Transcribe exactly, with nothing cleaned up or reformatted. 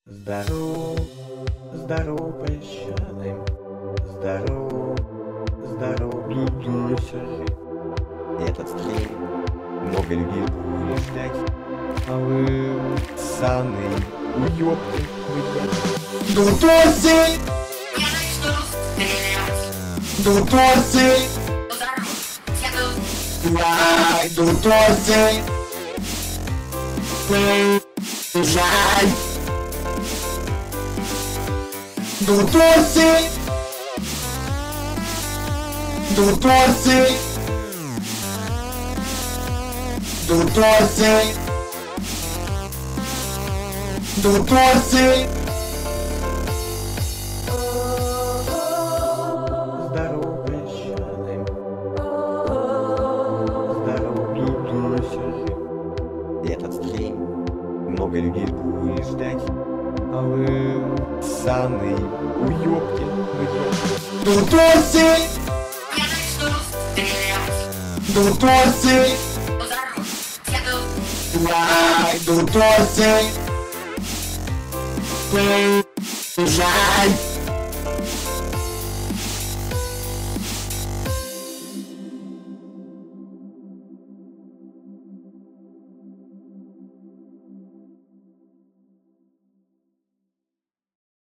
Здоров, здоров, песчаный, здоров, здоров, блюдуся. Этот стрим много людей будет ждать, а вы саны уёбки, дурдосы, дурдосы, ай, дурдосы, жаль. Дурдосы, дурдосы, дурдосы, дурдосы. Здорово, песчаный, здорово, дурдосы. Этот стрим много людей будет ждать, а вы саны уёбки, дурдосы, дурдосы, ай, дурдосы, жаль.